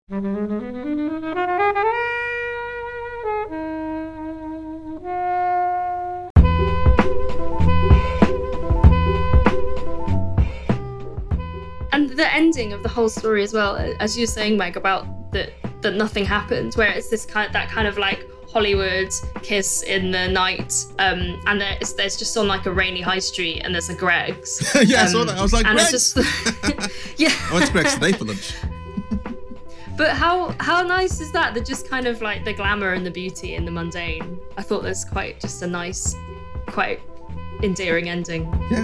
And the ending of the whole story as well, as you were saying, Meg, about that nothing happened, where it's this kind of like Hollywood kiss in the night, and there's just on like a rainy high street, and there's a Greggs. Yeah, I saw that. I was like, and Greggs! Yeah. I went to Greggs today for lunch. But how nice is that? That just kind of like the glamour and the beauty and the mundane. I thought that's quite just a nice, quite endearing ending. Yeah.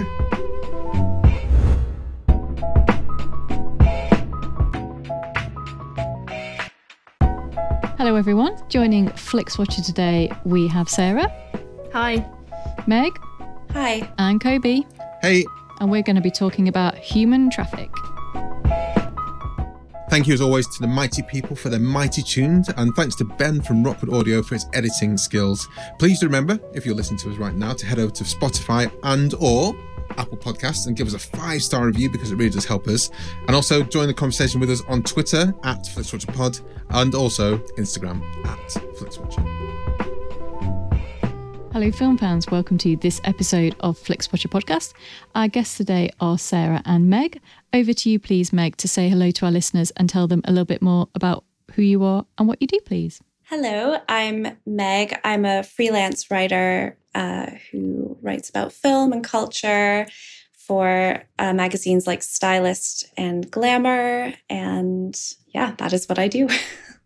Hello everyone, joining FlixWatcher today we have Sarah. Hi. Meg. Hi. And Kobe. Hey. And we're going to be talking about human traffic. Thank you as always to the mighty people for their mighty tunes, and thanks to Ben from Rockwood Audio for his editing skills. Please remember, if you're listening to us right now, to head over to Spotify and or Apple Podcasts and give us a 5-star review, because it really does help us. And also join the conversation with us on Twitter at FlixWatcherPod and also Instagram at FlixWatcher. Hello film fans, welcome to this episode of FlixWatcher Podcast. Our guests today are Sarah and Meg. Over to you please, Meg, to say hello to our listeners and tell them a little bit more about who you are and what you do, please. Hello, I'm Meg. I'm a freelance writer who writes about film and culture for magazines like Stylist and Glamour. And yeah, that is what I do.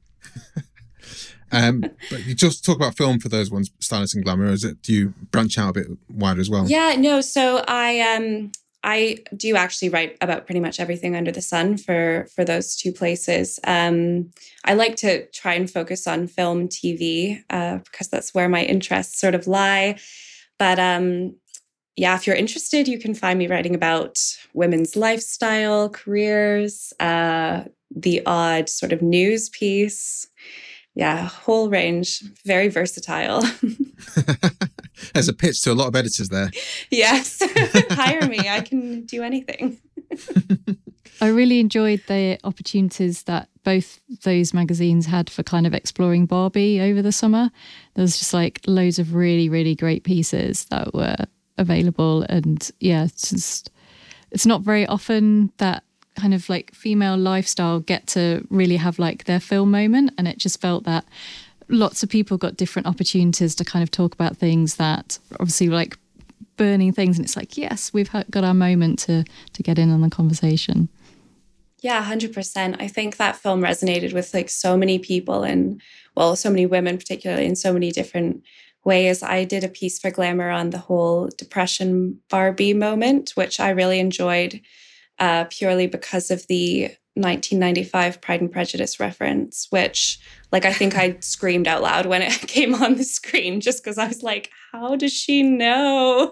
But you just talk about film for those ones, Stylist and Glamour, or do you branch out a bit wider as well? Yeah, no. So I do actually write about pretty much everything under the sun for those two places. I like to try and focus on film, TV, because that's where my interests sort of lie. But yeah, if you're interested, you can find me writing about women's lifestyle, careers, the odd sort of news piece. Yeah, whole range, very versatile. There's a pitch to a lot of editors there. Yes, hire me. I can do anything. I really enjoyed the opportunities that both those magazines had for kind of exploring Barbie over the summer. There was just like loads of really, really great pieces that were available. And yeah, it's not very often that kind of like female lifestyle get to really have like their film moment, and it just felt that lots of people got different opportunities to kind of talk about things that obviously like burning things, and it's like, yes, we've got our moment to get in on the conversation. Yeah, 100%. I think that film resonated with like so many people, and well, so many women particularly, in so many different ways. I did a piece for Glamour on the whole depression Barbie moment, which I really enjoyed. Purely because of the 1995 Pride and Prejudice reference, which like I think I screamed out loud when it came on the screen, just because I was like, how does she know?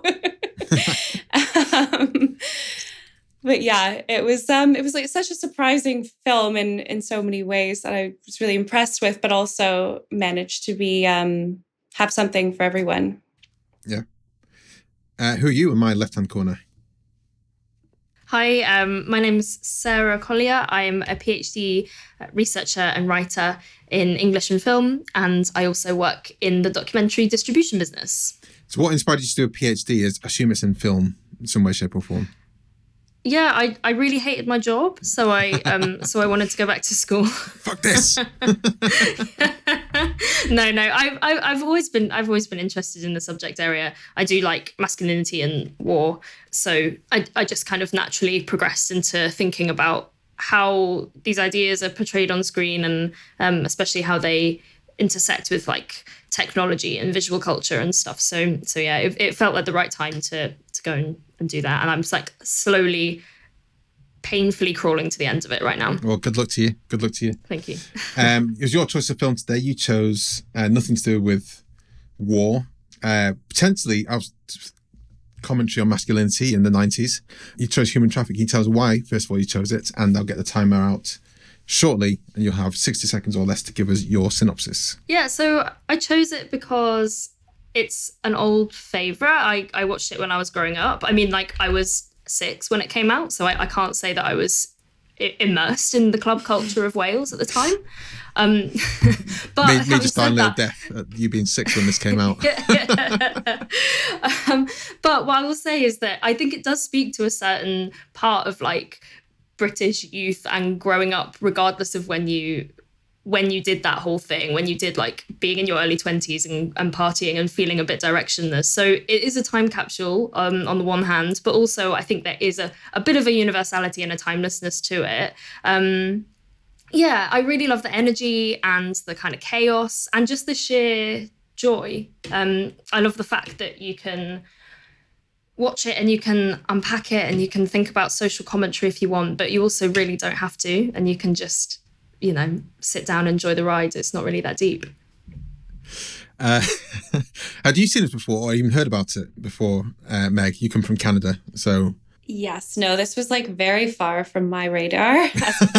But yeah, it was like such a surprising film in so many ways that I was really impressed with, but also managed to be have something for everyone. Yeah. Who are you in my left-hand corner? Hi, my name's Sarah Collier. I'm a PhD researcher and writer in English and film, and I also work in the documentary distribution business. So what inspired you to do a PhD? I assume it's in film in some way, shape or form. Yeah, I really hated my job, so I wanted to go back to school. Fuck this. No, I've always been interested in the subject area. I do like masculinity and war, so I just kind of naturally progressed into thinking about how these ideas are portrayed on screen, and especially how they intersect with like technology and visual culture and stuff. So yeah, it felt like the right time to go and do that, and I'm just like slowly, painfully crawling to the end of it right now. Well, good luck to you. Good luck to you. Thank you. It was your choice of film today. You chose nothing to do with war. Potentially, commentary on masculinity in the 90s. You chose Human Traffic. Can you tell us why, first of all, you chose it? And I'll get the timer out shortly, and you'll have 60 seconds or less to give us your synopsis. Yeah, so I chose it because it's an old favourite. I watched it when I was growing up. I mean, like, I was 6 when it came out, so I can't say that I was immersed in the club culture of Wales at the time. But me just dying a little death at you being 6 when this came out. But what I will say is that I think it does speak to a certain part of like British youth and growing up, regardless of when you did that whole thing, when you did like being in your early 20s and partying and feeling a bit directionless. So it is a time capsule on the one hand, but also I think there is a bit of a universality and a timelessness to it. Yeah, I really love the energy and the kind of chaos and just the sheer joy. I love the fact that you can watch it and you can unpack it and you can think about social commentary if you want, but you also really don't have to, and you can just, you know, sit down and enjoy the ride. It's not really that deep. Had you seen it before or even heard about it before, Meg? You come from Canada, so... Yes, no, this was like very far from my radar.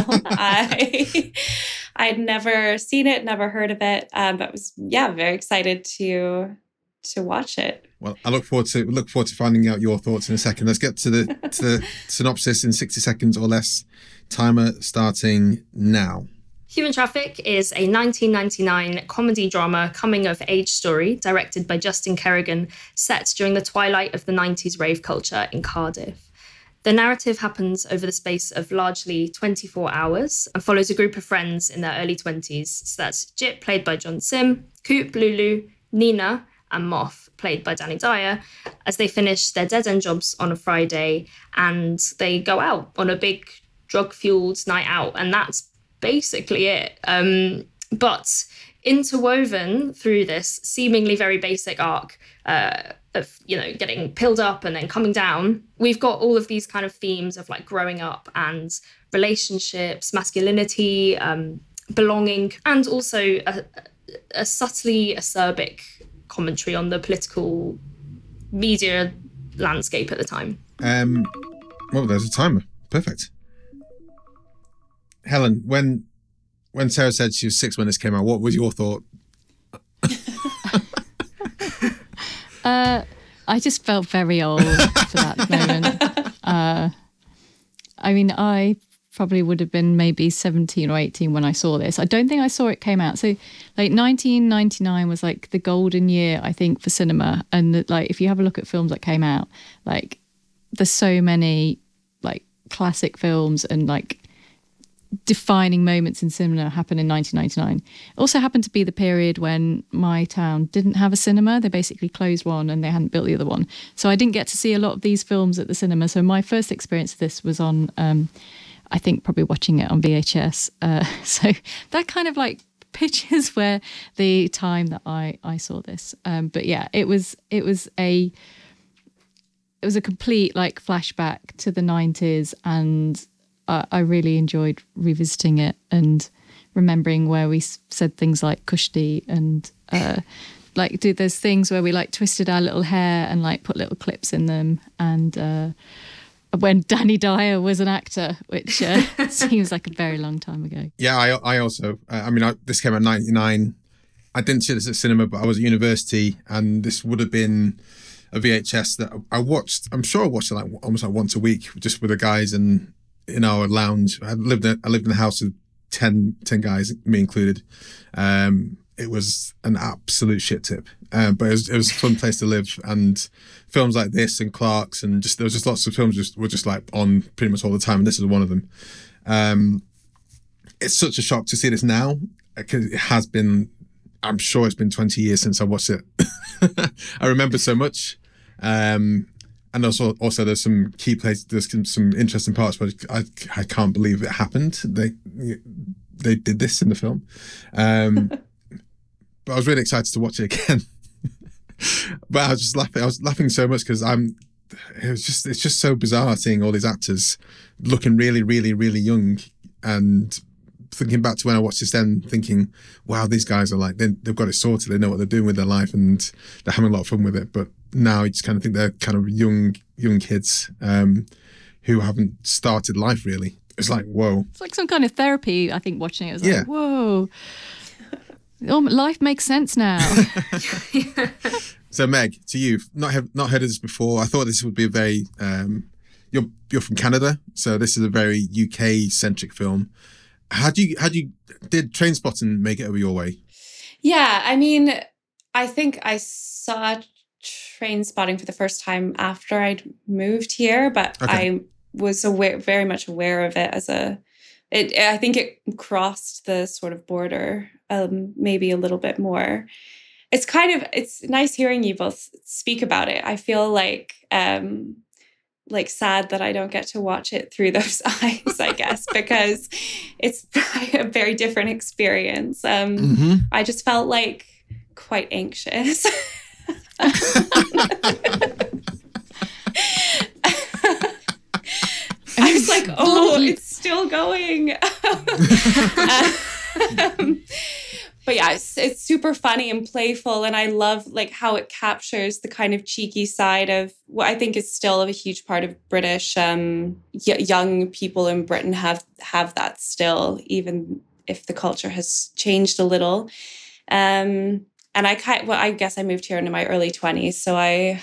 I'd never seen it, never heard of it, but was very excited to watch it. Well, I look forward to finding out your thoughts in a second. Let's get to the synopsis in 60 seconds or less. Timer starting now. Human Traffic is a 1999 comedy drama coming-of-age story directed by Justin Kerrigan, set during the twilight of the 90s rave culture in Cardiff. The narrative happens over the space of largely 24 hours and follows a group of friends in their early 20s. So that's Jip, played by John Sim, Coop, Lulu, Nina, and Moth, played by Danny Dyer, as they finish their dead-end jobs on a Friday and they go out on a big drug-fueled night out. And that's basically it. But interwoven through this seemingly very basic arc of, you know, getting pilled up and then coming down, we've got all of these kind of themes of like growing up and relationships, masculinity, belonging, and also a subtly acerbic commentary on the political media landscape at the time. Well, there's a timer. Perfect. Helen, when Sarah said she was 6 when this came out, what was your thought? I just felt very old for that moment. I mean, I probably would have been maybe 17 or 18 when I saw this. I don't think I saw it came out. So like 1999 was like the golden year, I think, for cinema. And like, if you have a look at films that came out, like there's so many like classic films and like defining moments in cinema happened in 1999. It also happened to be the period when my town didn't have a cinema. They basically closed one and they hadn't built the other one. So I didn't get to see a lot of these films at the cinema. So my first experience of this was on, I think probably watching it on VHS. So that kind of like pictures where the time that I saw this. But yeah, it was a complete like flashback to the 90s, and I really enjoyed revisiting it and remembering where we said things like kushti and like there's things where we like twisted our little hair and like put little clips in them, and when Danny Dyer was an actor, which seems like a very long time ago. Yeah, I also, this came out in 99. I didn't see this at cinema, but I was at university, and this would have been a VHS that I watched. I'm sure I watched it like almost like once a week, just with the guys and in our lounge. I lived in a house of 10 guys, me included. It was an absolute shit tip, but it was a fun place to live. And films like this and Clarks, and there was just lots of films were just like on pretty much all the time. And this is one of them. It's such a shock to see this now, because it has been, I'm sure it's been 20 years since I watched it. I remember so much. And also there's some key places, there's some interesting parts where I can't believe it happened. They did this in the film. But I was really excited to watch it again. But I was just laughing. I was laughing so much because it's just so bizarre seeing all these actors looking really, really, really young, and thinking back to when I watched this then, thinking, wow, these guys are like, they've got it sorted. They know what they're doing with their life and they're having a lot of fun with it. But now you just kind of think they're kind of young kids who haven't started life really. It's like, whoa. It's like some kind of therapy, I think, watching it. It was like, whoa. Oh, life makes sense now. So Meg, to you, not heard of this before. I thought this would be a very you're from Canada, so this is a very UK centric film. Did Trainspotting make it over your way? Yeah, I mean, I think I saw Trainspotting for the first time after I'd moved here, but Okay. I was very much aware of it I think it crossed the sort of border, maybe a little bit more. It's nice hearing you both speak about it. I feel like sad that I don't get to watch it through those eyes, I guess, because it's a very different experience. I just felt like quite anxious. I was like, oh, it's still going. But yeah, it's super funny and playful, and I love like how it captures the kind of cheeky side of what I think is still a huge part of British young people in Britain have that still, even if the culture has changed a little. And I guess I moved here in my early 20s, so I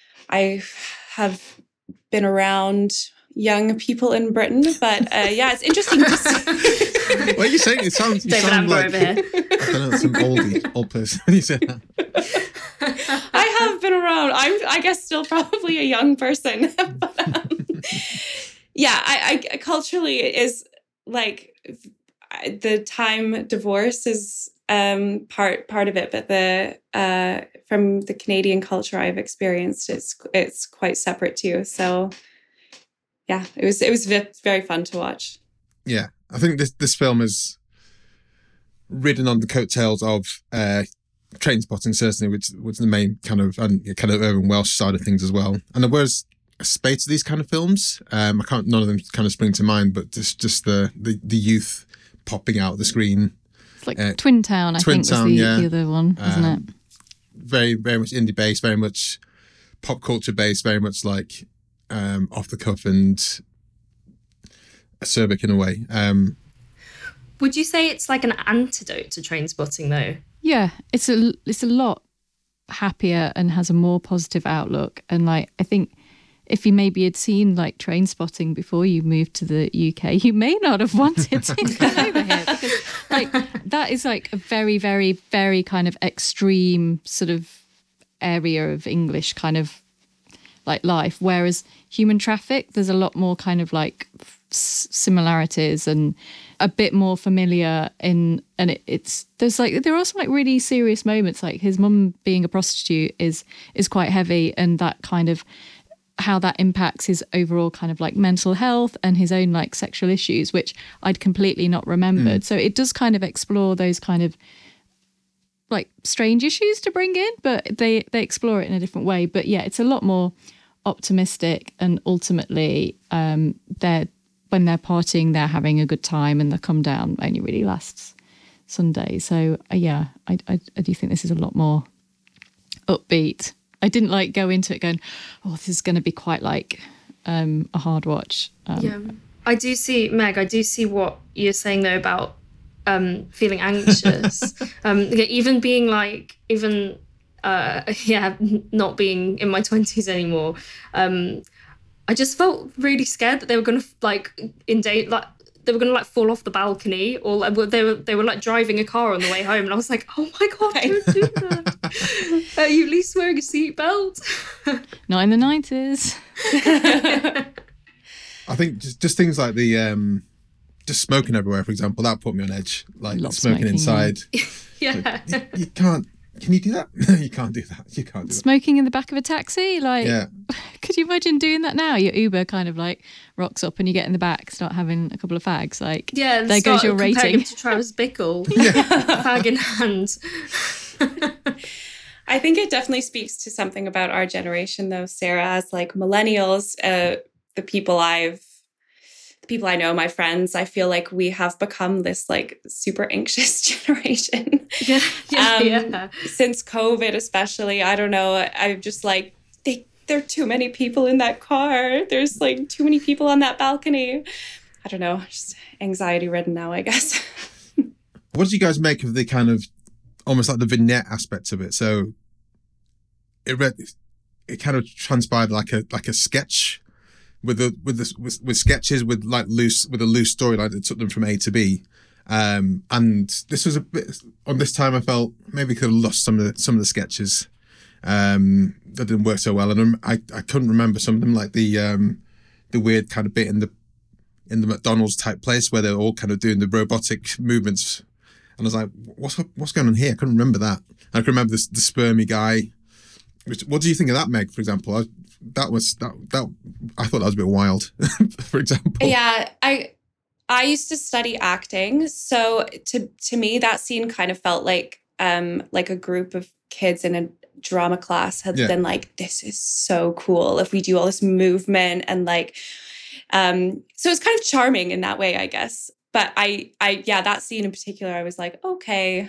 have been around young people in Britain, but yeah, it's interesting to see. What are you saying? You sound like over here. I don't know, some old person. You said that. I have been around. I guess still probably a young person. But, yeah, I culturally it is like the time divorce is part of it, but the from the Canadian culture I've experienced, it's quite separate too. So yeah, it was very fun to watch. Yeah, I think this film is ridden on the coattails of Trainspotting, certainly, which was the main kind of urban Welsh side of things as well. And there was a spate of these kind of films. None of them kind of spring to mind, but just the youth popping out of the screen. It's like Twin Town, I think, was the other one, isn't it? Very, very much indie based, very much pop culture based, very much like off the cuff and acerbic in a way. Would you say it's like an antidote to Trainspotting, though? Yeah, it's a lot happier and has a more positive outlook. And like, I think if you maybe had seen like Trainspotting before you moved to the UK, you may not have wanted to come over here, because like that is like a very, very, very kind of extreme sort of area of English kind of like life. Whereas Human Traffic, there's a lot more kind of like similarities and a bit more familiar there are some like really serious moments, like his mum being a prostitute is quite heavy, and that kind of how that impacts his overall kind of like mental health and his own like sexual issues, which I'd completely not remembered. So it does kind of explore those kind of like strange issues to bring in, but they explore it in a different way. But yeah, it's a lot more optimistic, and ultimately when they're partying, they're having a good time, and the come down only really lasts Sunday. So yeah, I do think this is a lot more upbeat. I didn't like go into it going, oh, this is going to be quite like a hard watch. Yeah, I do see, Meg, I do see what you're saying though about feeling anxious. Even being like, not being in my 20s anymore. I just felt really scared that they were going to they were going to like fall off the balcony, or like, they were like driving a car on the way home, and I was like, oh my God, don't do that. Are you at least wearing a seatbelt? Not in the 90s. I think just things like the just smoking everywhere, for example, that put me on edge. Like smoking inside. Yeah. Like, you can't. Can you do that? You can't do that. You can't do that. Smoking in the back of a taxi? Like, yeah. Could you imagine doing that now? Your Uber kind of like rocks up and you get in the back, start having a couple of fags. Like, yeah, there goes your rating. Him to Travis Bickle, fag in hand. I think it definitely speaks to something about our generation, though, Sarah, as like millennials, the people I know, my friends, I feel like we have become this like super anxious generation. Yeah. Since COVID, especially, I don't know. I'm just like, there are too many people in that car. There's like too many people on that balcony. I don't know, just anxiety ridden now, I guess. What did you guys make of the kind of almost like the vignette aspects of it? So it kind of transpired like a sketch with sketches with a loose storyline that took them from A to B. And this was a bit on this time I felt maybe could have lost some of the sketches that didn't work so well, and I couldn't remember some of them, like the weird kind of bit in the McDonald's type place where they're all kind of doing the robotic movements, and I was like, what's going on here? I couldn't remember that. I can remember the spermy guy. What do you think of that, Meg? For example, I thought that was a bit wild. For example, yeah, I used to study acting, so to me that scene kind of felt like a group of kids in a drama class had been like, this is so cool if we do all this movement and like, so it's kind of charming in that way, I guess. But I that scene in particular, I was like, okay,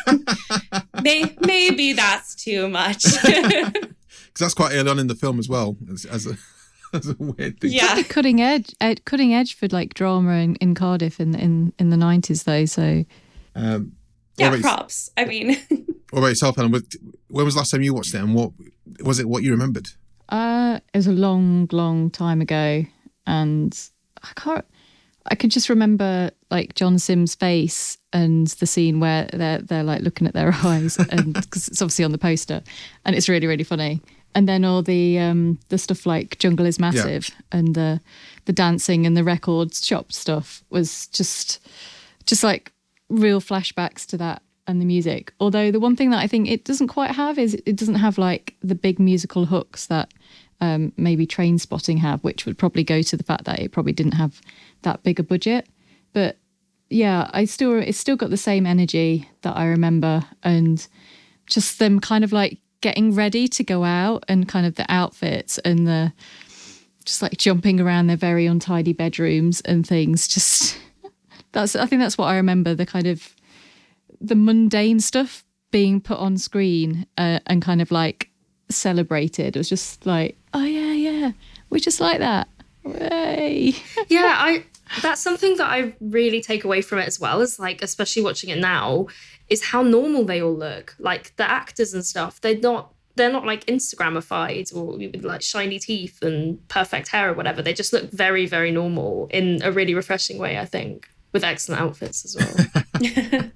maybe that's too much. Because that's quite early on in the film as well, as a weird thing. Yeah, cutting edge for like drama in Cardiff in the 90s though. So props. I mean, what about yourself, Helen? When was the last time you watched it, and what was it? What you remembered? It was a long time ago, and I could just remember like John Simm's face and the scene where they're like looking at their eyes, and because it's obviously on the poster, and it's really funny. And then all the stuff like Jungle is Massive and the dancing and the record shop stuff was just like real flashbacks to that and the music. Although the one thing that I think it doesn't quite have is it doesn't have like the big musical hooks that maybe Trainspotting have, which would probably go to the fact that it probably didn't have that big a budget. But yeah, it's still got the same energy that I remember, and just them kind of like getting ready to go out and kind of the outfits and the just like jumping around their very untidy bedrooms and things. Just I think that's what I remember, the kind of the mundane stuff being put on screen and kind of like celebrated. It was just like, oh yeah, we just like that. Hey. Yeah, that's something that I really take away from it as well, is like, especially watching it now, is how normal they all look. Like the actors and stuff, they're not like Instagramified or with like shiny teeth and perfect hair or whatever. They just look very, very normal in a really refreshing way, I think, with excellent outfits as well.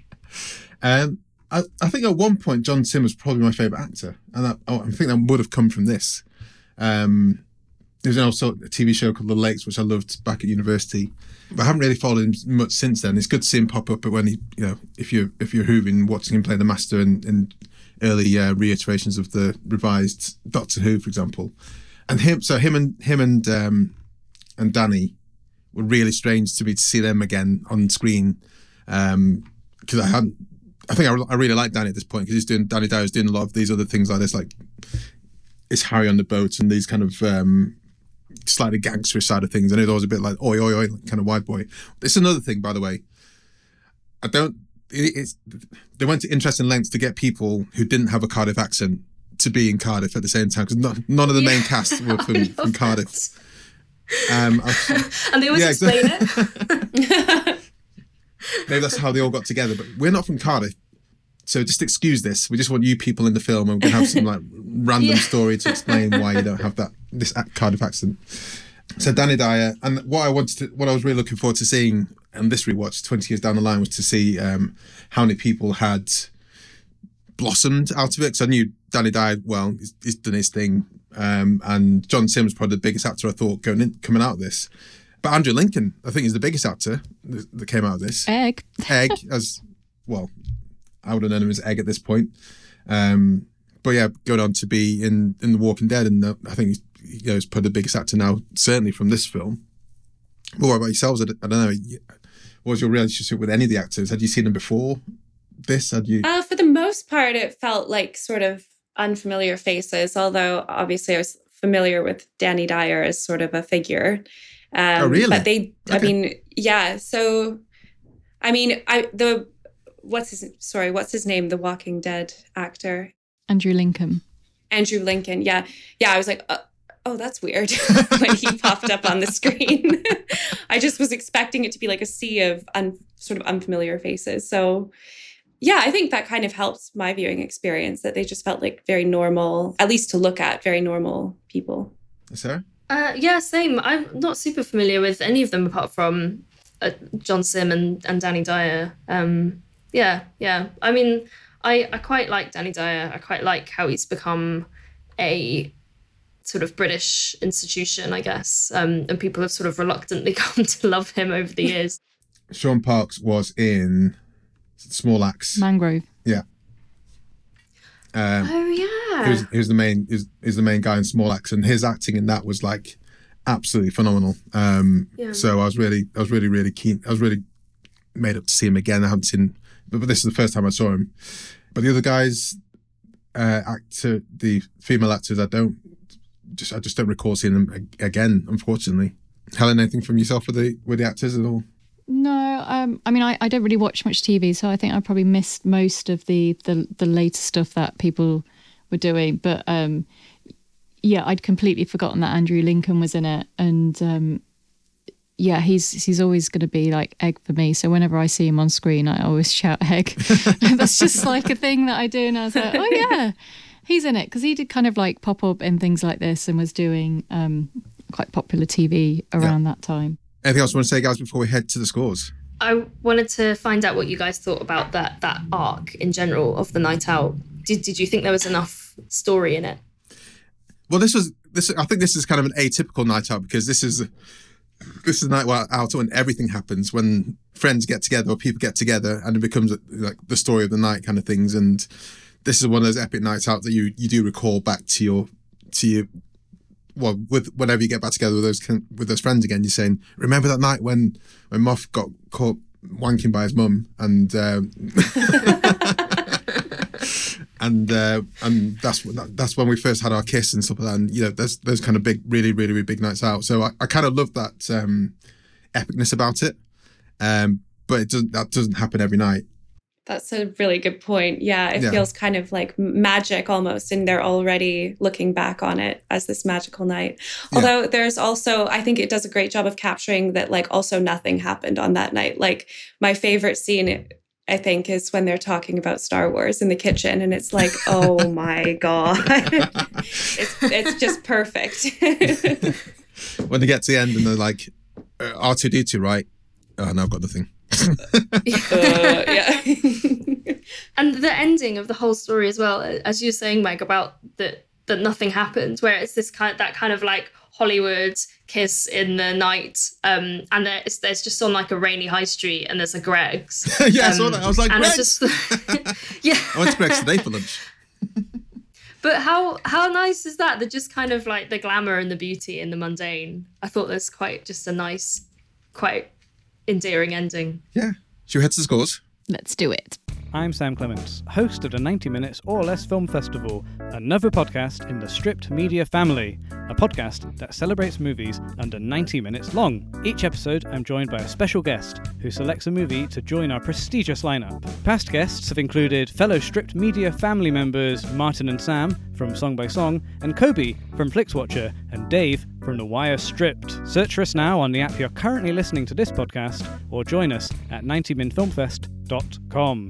I think at one point John Simm was probably my favourite actor, and I think that would have come from this. There's also a TV show called The Lakes, which I loved back at university, but I haven't really followed him much since then. It's good to see him pop up when he, if you're Who'ing, watching him play the Master in early reiterations of the revised Doctor Who, for example, and him and Danny were really strange to me to see them again on screen, because I think I really like Danny at this point, because Danny Dyer's doing a lot of these other things like this, like It's Harry on the Boat and these kind of slightly gangsterish side of things, and it was always a bit like oi oi oi, kind of white boy. It's another thing, by the way. They went to interesting lengths to get people who didn't have a Cardiff accent to be in Cardiff at the same time, because none of the main cast were from Cardiff. And they always explain it. Maybe that's how they all got together, but we're not from Cardiff, so just excuse this. We just want you people in the film, and we're going to have some like random story to explain why you don't have this Cardiff accent. So Danny Dyer, and what I was really looking forward to seeing on this rewatch 20 years down the line was to see how many people had blossomed out of it, because I knew Danny Dyer well. He's done his thing, and John Simm was probably the biggest actor I thought coming out of this. But Andrew Lincoln, I think, is the biggest actor that came out of this. Egg, as well. I would have known him as Egg at this point. But yeah, going on to be in The Walking Dead, and I think he's probably the biggest actor now, certainly from this film. But what about yourselves? I don't know. What was your relationship with any of the actors? Had you seen them before this? Had you? For the most part, it felt like sort of unfamiliar faces, although obviously I was familiar with Danny Dyer as sort of a figure. Oh, really? But okay. I mean, yeah. So, I mean, what's his name? The Walking Dead actor. Andrew Lincoln. Yeah. I was like, oh, that's weird when he popped up on the screen. I just was expecting it to be like a sea of sort of unfamiliar faces. So, yeah, I think that kind of helps my viewing experience, that they just felt like very normal, at least to look at, very normal people. Sarah? Yeah, same. I'm not super familiar with any of them apart from John Sim and Danny Dyer. Yeah. I mean, I quite like Danny Dyer. I quite like how he's become a sort of British institution, I guess. And people have sort of reluctantly come to love him over the years. Sean Parks was in Small Axe. Mangrove. Yeah. Oh yeah. He was the main guy in Small Axe, and his acting in that was like absolutely phenomenal. So I was really keen. I was really made up to see him again. I haven't seen, but this is the first time I saw him. But the other guys, the female actors, I just don't recall seeing them again, unfortunately. Helen, anything from yourself with the actors at all? No, I mean, I don't really watch much TV, so I think I probably missed most of the later stuff that people were doing. But yeah, I'd completely forgotten that Andrew Lincoln was in it, and yeah, he's always going to be like Egg for me. So whenever I see him on screen, I always shout Egg. That's just like a thing that I do, and I was like, oh yeah, he's in it, because he did kind of like pop up in things like this and was doing quite popular TV around that time. Anything else you want to say, guys, before we head to the scores? I wanted to find out what you guys thought about that arc in general of the night out. Did you think there was enough story in it? Well, I think this is kind of an atypical night out, because this is a night out when everything happens, when friends get together or people get together, and it becomes like the story of the night kind of things. And this is one of those epic nights out that you do recall back to your well, with whenever you get back together with those friends again, you're saying, remember that night when Moff got caught wanking by his mum, and and that's when we first had our kiss and stuff like that. And there's those kind of big, really, really, really big nights out. So I kind of love that epicness about it, but that doesn't happen every night. That's a really good point. Yeah, it feels kind of like magic almost, and they're already looking back on it as this magical night. Although there's also, I think it does a great job of capturing that, like, also nothing happened on that night. Like, my favorite scene, I think, is when they're talking about Star Wars in the kitchen, and it's like, oh my God. It's just perfect. When they get to the end and they're like, R2-D2, right? Oh, no, I've got nothing. Yeah. And the ending of the whole story as well, as you were saying, Meg, about that nothing happened, where it's this kind of like Hollywood kiss in the night, and there's just on like a rainy high street, and there's a Greggs. Yeah, I saw that. I was like, and Greggs! It's just, yeah. I went to Greggs today for lunch. But how nice is that? They're just kind of like the glamour and the beauty in the mundane. I thought that's quite just a nice, quite endearing ending. Yeah. Should we head to the scores? Let's do it. I'm Sam Clements, host of the 90 Minutes or Less Film Festival, another podcast in the Stripped Media family, a podcast that celebrates movies under 90 minutes long. Each episode, I'm joined by a special guest who selects a movie to join our prestigious lineup. Past guests have included fellow Stripped Media family members Martin and Sam from Song by Song, and Kobe from Flixwatcher, and Dave from The Wire Stripped. Search for us now on the app you're currently listening to this podcast, or join us at 90minfilmfest.com.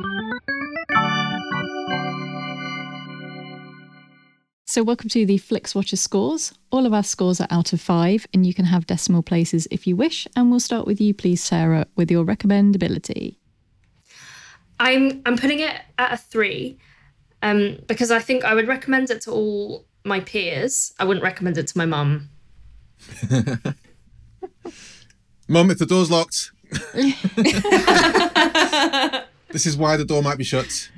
So welcome to the Flixwatcher scores. All of our scores are out of 5, and you can have decimal places if you wish. And we'll start with you, please, Sarah, with your recommendability. I'm putting it at a 3, because I think I would recommend it to all my peers. I wouldn't recommend it to my mum. Mum, if the door's locked, this is why the door might be shut.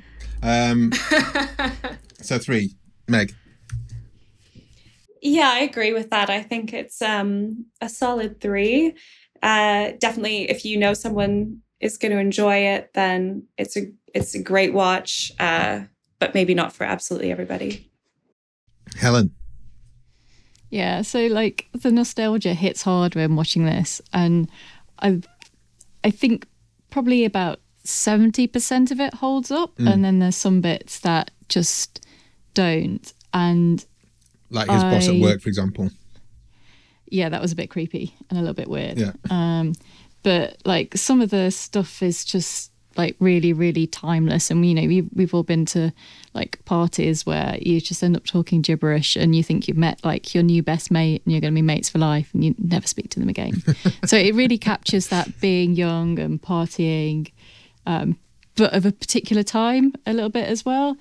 So 3, Meg. Yeah, I agree with that. I think it's a solid 3. Definitely, if you know someone is going to enjoy it, then it's a great watch, but maybe not for absolutely everybody. Helen. Yeah, so like the nostalgia hits hard when watching this, and I think probably about 70% of it holds up, and then there's some bits that just don't. And like his boss at work, for example. Yeah, that was a bit creepy and a little bit weird. Yeah. But like some of the stuff is just like really, really timeless. And we've all been to like parties where you just end up talking gibberish and you think you've met like your new best mate and you're going to be mates for life and you never speak to them again. So it really captures that being young and partying, but of a particular time a little bit as well.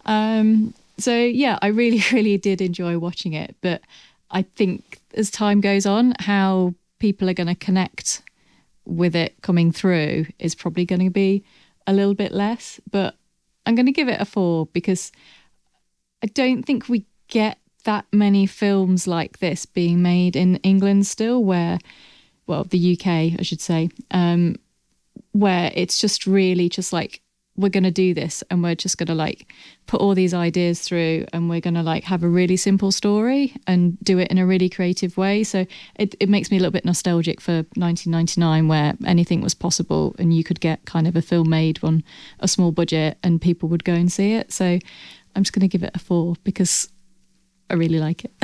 So yeah, I really, really did enjoy watching it. But I think as time goes on, how people are going to connect with it coming through is probably going to be a little bit less. But I'm going to give it a 4 because I don't think we get that many films like this being made in England still, the UK, I should say, where it's just really just like, we're going to do this and we're just going to like put all these ideas through and we're going to like have a really simple story and do it in a really creative way. So it makes me a little bit nostalgic for 1999 where anything was possible and you could get kind of a film made on a small budget and people would go and see it. So I'm just going to give it a 4 because I really like it.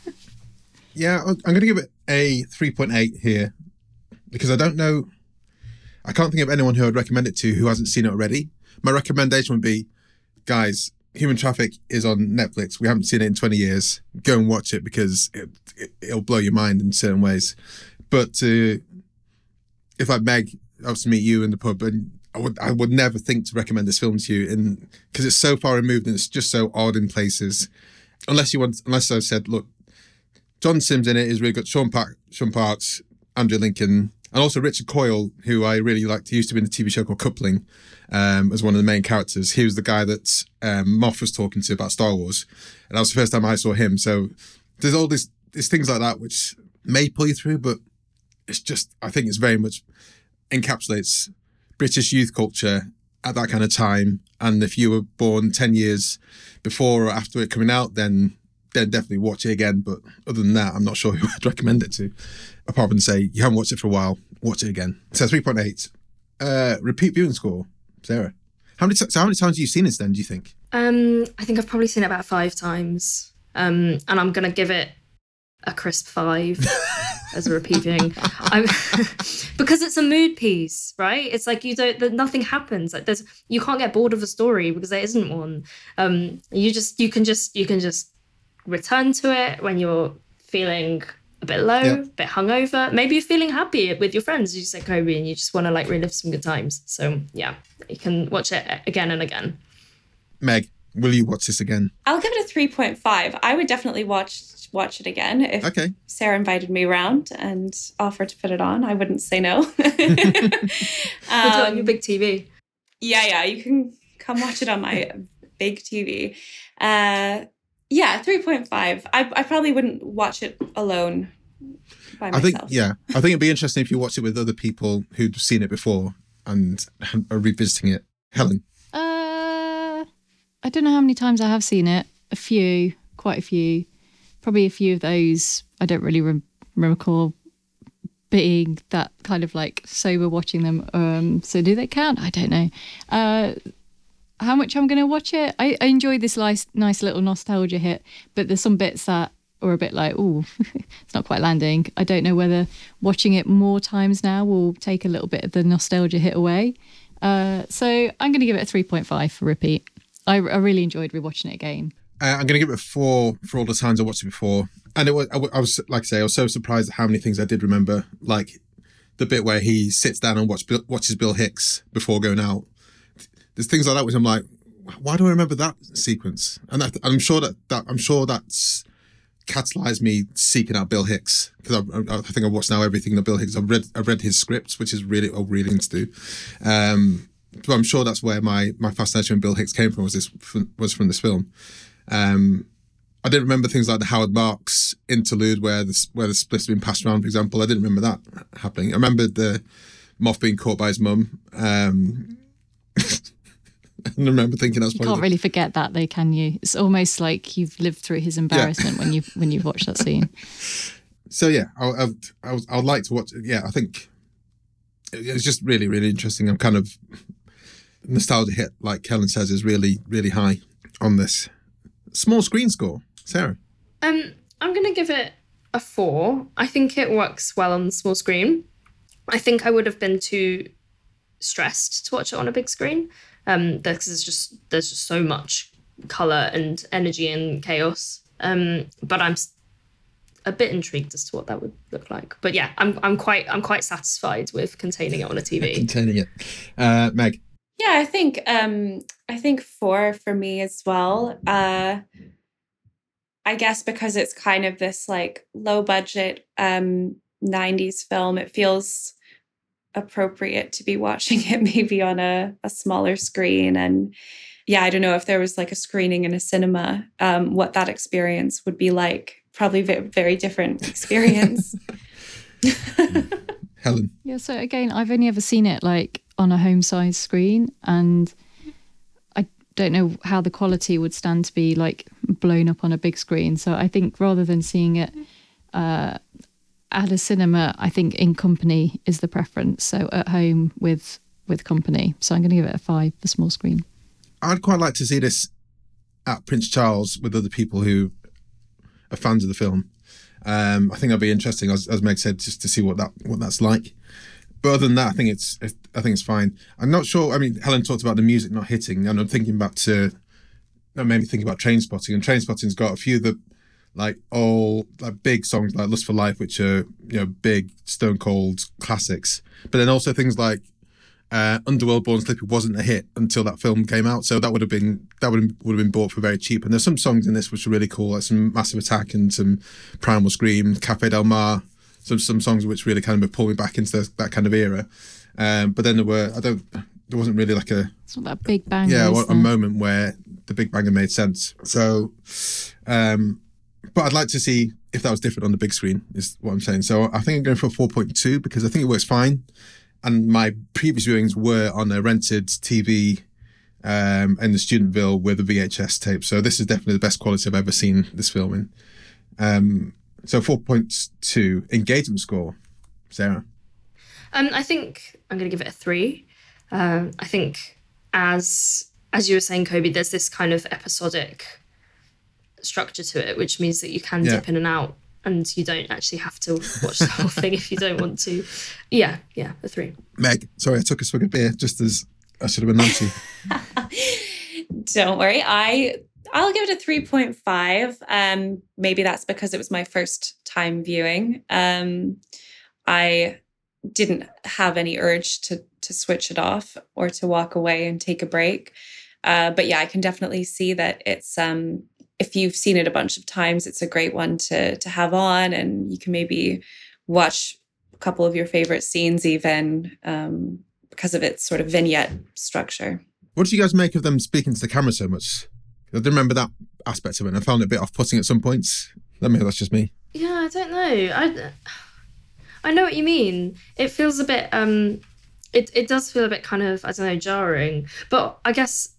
Yeah, I'm going to give it a 3.8 here because I can't think of anyone who I'd recommend it to who hasn't seen it already. My recommendation would be, guys, Human Traffic is on Netflix. We haven't seen it in 20 years. Go and watch it because it'll blow your mind in certain ways. But if like Meg, I was to meet you in the pub, and I would never think to recommend this film to you because it's so far removed and it's just so odd in places. Unless I said, look, John Sims in it is really good. Sean Parks, Andrew Lincoln, and also Richard Coyle, who I really liked. He used to be in a TV show called Coupling as one of the main characters. He was the guy that Moff was talking to about Star Wars. And that was the first time I saw him. So there's all there's things like that which may pull you through, but it's just, I think it's very much encapsulates British youth culture at that kind of time. And if you were born 10 years before or after it coming out, then definitely watch it again. But other than that, I'm not sure who I'd recommend it to. Apart from say, you haven't watched it for a while, watch it again. So 3.8. Repeat viewing score, Sarah. How many times have you seen this then, do you think? I think I've probably seen it about 5 times. And I'm going to give it a crisp 5 as a repeat viewing. Because it's a mood piece, right? It's like nothing happens. Like you can't get bored of a story because there isn't one. You can just return to it when you're feeling a bit low, a bit hungover. Maybe you're feeling happy with your friends. You just like Kobe and you just want to like relive some good times. So yeah, you can watch it again and again. Meg, will you watch this again? I'll give it a 3.5. I would definitely watch it again if Sarah invited me around and offered to put it on. I wouldn't say no. Put it on your big TV. Yeah, you can come watch it on my big TV. Yeah, 3.5. I probably wouldn't watch it alone by myself. I think it'd be interesting if you watch it with other people who'd seen it before and are revisiting it. Helen? I don't know how many times I have seen it. Quite a few. Probably a few of those I don't really recall being that kind of like sober watching them. So do they count? I don't know. How much I'm going to watch it? I enjoyed this nice little nostalgia hit, but there's some bits that are a bit like, oh, it's not quite landing. I don't know whether watching it more times now will take a little bit of the nostalgia hit away. So I'm going to give it a 3.5 for repeat. I really enjoyed rewatching it again. I'm going to give it a 4 for all the times I watched it before. And I was, like I say, I was so surprised at how many things I did remember. Like the bit where he sits down and watches Bill Hicks before going out. There's things like that which I'm like, why do I remember that sequence? And I'm sure that's catalyzed me seeking out Bill Hicks because I think I've watched now everything that Bill Hicks. I've read his scripts, which is really things to do. But I'm sure that's where my fascination with Bill Hicks came from. Was from this film. I didn't remember things like the Howard Marks interlude where the spliff's been passed around, for example. I didn't remember that happening. I remembered the Moff being caught by his mum. I remember thinking that's probably... You can't really forget that though, can you? It's almost like you've lived through his embarrassment when you've watched that scene. So yeah, I would like to watch. Yeah, I think it's just really, really interesting. I'm kind of nostalgia hit, like Helen says, is really, really high on this. Small screen score, Sarah. I'm gonna give it a 4. I think it works well on the small screen. I think I would have been too stressed to watch it on a big screen. There's just so much color and energy and chaos. But I'm a bit intrigued as to what that would look like. But yeah, I'm quite satisfied with containing it on a TV. Containing it. Meg. Yeah, I think 4 for me as well. I guess because it's kind of this like low budget 90s film, it feels appropriate to be watching it maybe on a smaller screen. And yeah, I don't know if there was like a screening in a cinema, what that experience would be like. Probably very different experience. Helen. Yeah, so again, I've only ever seen it like on a home size screen, and I don't know how the quality would stand to be like blown up on a big screen. So I think rather than seeing it at a cinema, I think in company is the preference. So at home with company. So I'm going to give it a 5 for small screen. I'd quite like to see this at Prince Charles with other people who are fans of the film. I think that'd be interesting, as Meg said, just to see what that's like. But other than that, I think it's fine. I'm not sure. I mean, Helen talked about the music not hitting, and I'm thinking back to that made me think about Trainspotting, and Trainspotting's got a few of the big songs like Lust for Life, which are big Stone Cold classics. But then also things like Underworld Born Slippy wasn't a hit until that film came out, so that would have been bought for very cheap. And there's some songs in this which are really cool, like some Massive Attack and some Primal Scream, Cafe Del Mar, some songs which really kind of pull me back into that kind of era. But then there wasn't really like it's not that big bang. Yeah, a moment where the Big Banger made sense. So, but I'd like to see if that was different on the big screen, is what I'm saying. So I think I'm going for a 4.2 because I think it works fine. And my previous viewings were on a rented TV in the Studentville with a VHS tape. So this is definitely the best quality I've ever seen this film in. So 4.2 engagement score, Sarah. I think I'm going to give it a 3. I think as you were saying, Kobe, there's this kind of episodic structure to it, which means that you can dip in and out. And you don't actually have to watch the whole thing if you don't want to. Yeah, a 3. Meg, sorry, I took a swig of beer just as I should have been naughty. Don't worry, I'll give it a 3.5. Maybe that's because it was my first time viewing. I didn't have any urge to switch it off or to walk away and take a break. But yeah, I can definitely see that it's if you've seen it a bunch of times, it's a great one to have on, and you can maybe watch a couple of your favorite scenes even because of its sort of vignette structure. What did you guys make of them speaking to the camera so much? I didn't remember that aspect of it. I found it a bit off-putting at some points. Maybe that's just me. Yeah, I don't know. I know what you mean. It feels a bit... It does feel a bit kind of, I don't know, jarring. But I guess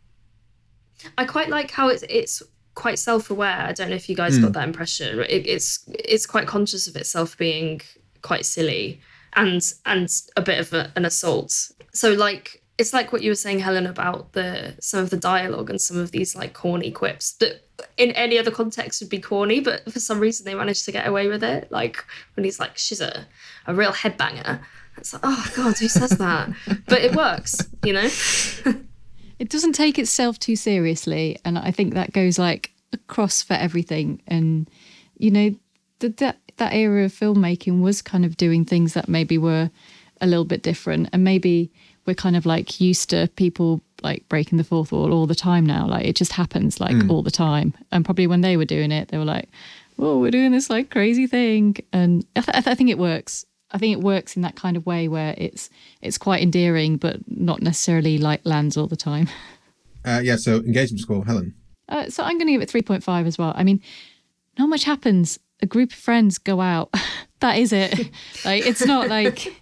I quite like how it's quite self-aware. I don't know if you guys got that impression. It's quite conscious of itself being quite silly and a bit of an assault. So like it's like what you were saying, Helen, about some of the dialogue and some of these like corny quips that in any other context would be corny, but for some reason they managed to get away with it. Like when he's like, she's a real headbanger. It's like, oh God, who says that? But it works, you know? It doesn't take itself too seriously, and I think that goes like across for everything. And you know, that era of filmmaking was kind of doing things that maybe were a little bit different, and maybe we're kind of like used to people like breaking the fourth wall all the time now. Like it just happens like all the time. And probably when they were doing it, they were like, "Oh, we're doing this like crazy thing," and I think it works. I think it works in that kind of way where it's quite endearing, but not necessarily like lands all the time. So engagement score, Helen. So I'm going to give it 3.5 as well. I mean, not much happens. A group of friends go out. That is it. Like it's not like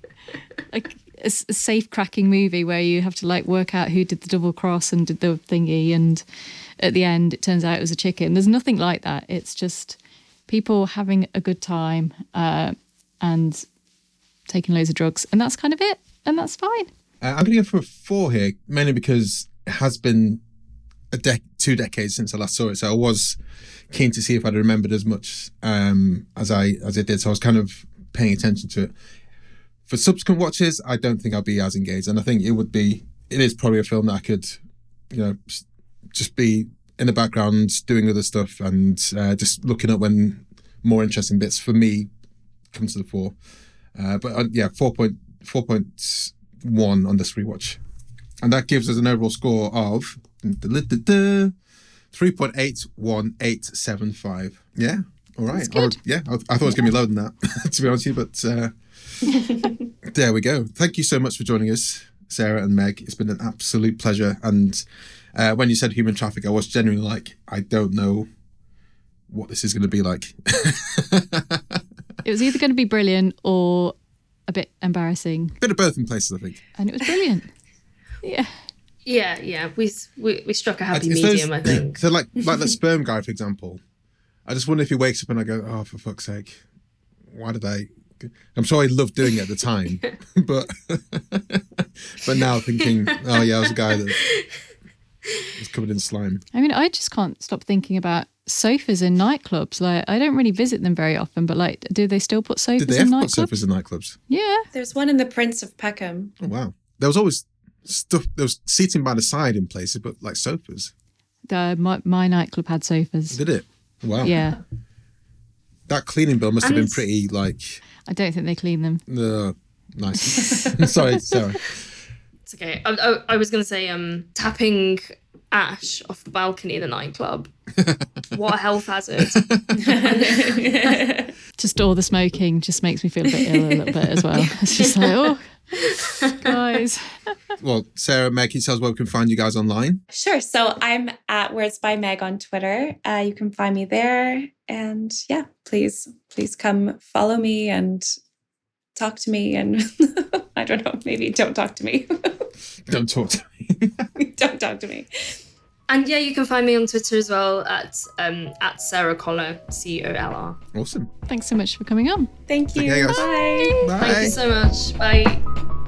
a safe cracking movie where you have to like work out who did the double cross and did the thingy, and at the end it turns out it was a chicken. There's nothing like that. It's just people having a good time and taking loads of drugs, and that's kind of it, and that's fine. I'm going to go for a 4 here, mainly because it has been 2 decades since I last saw it, so I was keen to see if I'd remembered as much as I did, so I was kind of paying attention to it. For subsequent watches, I don't think I'll be as engaged. And I think it is probably a film that I could, just be in the background doing other stuff and just looking up when more interesting bits for me come to the fore. But 4.1 on this rewatch. And that gives us an overall score of 3.81875. Yeah, all right. I thought it was going to be lower than that, to be honest with you, but there we go. Thank you so much for joining us, Sarah and Meg. It's been an absolute pleasure. And when you said human traffic, I was genuinely like, I don't know what this is going to be like. It was either going to be brilliant or a bit embarrassing. Bit of both in places, I think. And it was brilliant. Yeah. Yeah. We struck a happy medium, I think. So like that sperm guy, for example. I just wonder if he wakes up and I go, oh, for fuck's sake, why did I? I'm sure he loved doing it at the time, but now thinking, oh yeah, I was a guy that was covered in slime. I mean, I just can't stop thinking about sofas in nightclubs. Like, I don't really visit them very often, but like, do they still put sofas in nightclubs? Did they ever put sofas in nightclubs? Yeah. There's one in the Prince of Peckham. Oh wow. There was always stuff. There was seating by the side in places, but like sofas. My nightclub had sofas. Did it? Wow. Yeah. That cleaning bill must have been pretty like. I don't think they clean them. Nice. Sorry, Sarah. It's okay. I was going to say tapping ash off the balcony of the nightclub. What a health hazard. Just all the smoking just makes me feel a bit ill a little bit as well. It's just like, oh, guys. Well, Sarah, Meg, can you tell us where we can find you guys online? Sure. So I'm at Words by Meg on Twitter. You can find me there. And yeah, please come follow me and talk to me. And I don't know, maybe don't talk to me. Don't talk to me. Don't talk to me. And yeah, you can find me on Twitter as well at Sarah Collar, COLR. Awesome. Thanks so much for coming on. Thank you. Okay, guys. Bye. Bye. Thank you so much. Bye.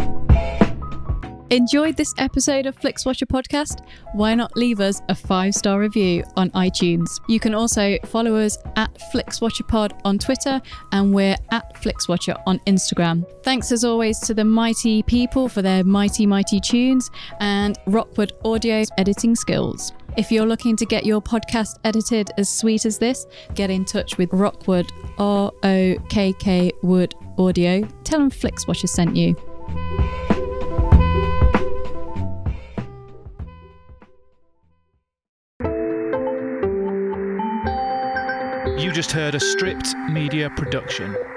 Enjoyed this episode of FlixWatcher Podcast? Why not leave us a 5-star review on iTunes? You can also follow us at FlixWatcherPod on Twitter, and we're at FlixWatcher on Instagram. Thanks as always to the mighty people for their mighty tunes and Rockwood Audio's editing skills. If you're looking to get your podcast edited as sweet as this, get in touch with Rockwood, ROKK Wood Audio. Tell them FlixWatcher sent you. You just heard a Stripped Media production.